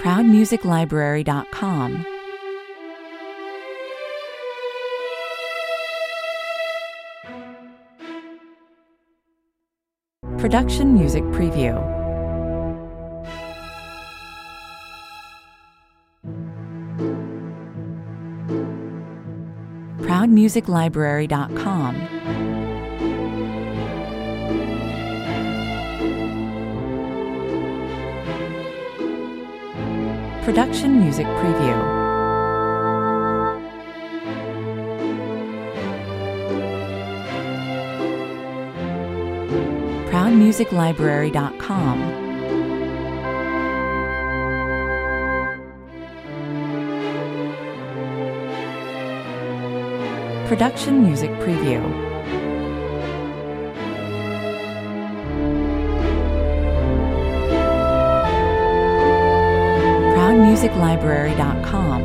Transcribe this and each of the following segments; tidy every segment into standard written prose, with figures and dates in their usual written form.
ProudMusicLibrary.com. Production Music Preview. ProudMusicLibrary.com. Production Music Preview. ProudMusicLibrary.com. Production Music Preview. ProudMusicLibrary.com.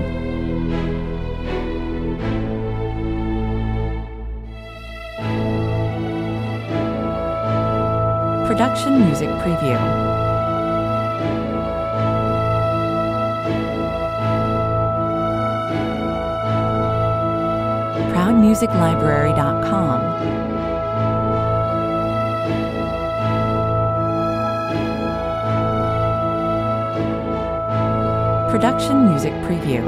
Production Music Preview. ProudMusicLibrary.com. Production Music Preview.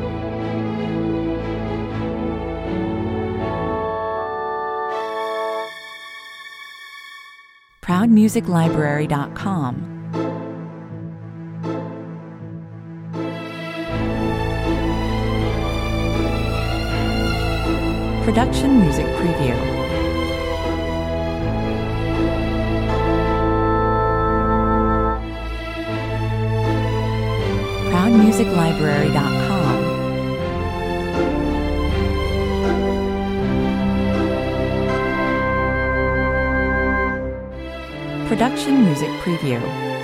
ProudMusicLibrary.com. Production Music Preview. ProudMusicLibrary.com. Production Music Preview.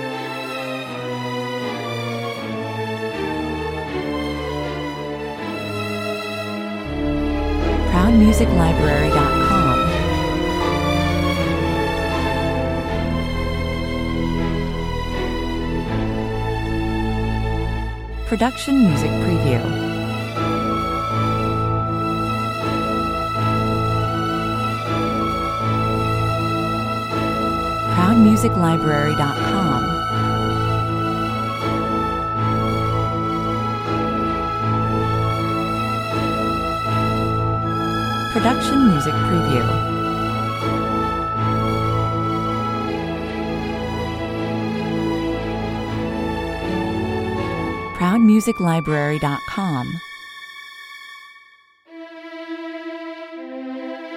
ProudMusicLibrary.com. Production Music Preview. ProudMusicLibrary.com. Production Music Preview. ProudMusicLibrary.com.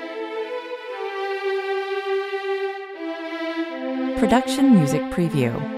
Production Music Preview.